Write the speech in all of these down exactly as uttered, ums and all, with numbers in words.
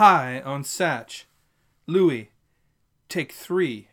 high on Satch. Louis, take three.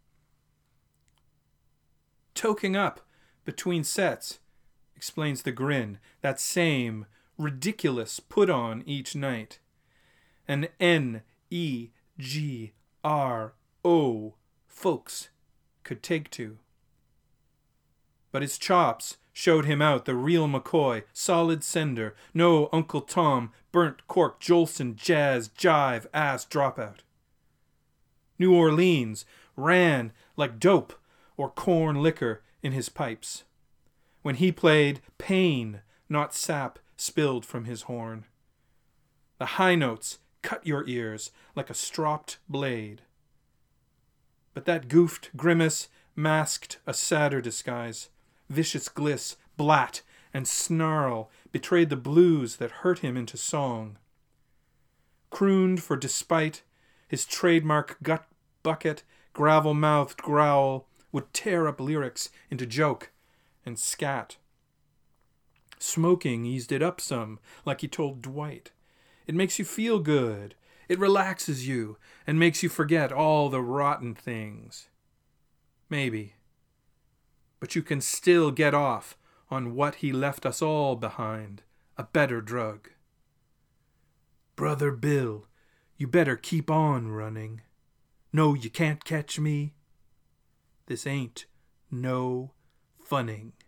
Toking up between sets, explains the grin, that same ridiculous put-on each night. An N E G R O folks could take to. But his chops showed him out the real McCoy, solid sender, no Uncle Tom, burnt cork, Jolson, jazz, jive, ass dropout. New Orleans ran like dope or corn liquor in his pipes. When he played, pain, not sap, spilled from his horn. The high notes cut your ears like a stropped blade. But that goofed grimace masked a sadder disguise. Vicious gliss, blat, and snarl betrayed the blues that hurt him into song. Crooned for despite, his trademark gut bucket, gravel-mouthed growl would tear up lyrics into joke and scat. Smoking eased it up some, like he told Dwight. It makes you feel good. It relaxes you and makes you forget all the rotten things. Maybe. But you can still get off on what he left us all behind, a better drug. Brother Bill, you better keep on running. No, you can't catch me. This ain't no funning.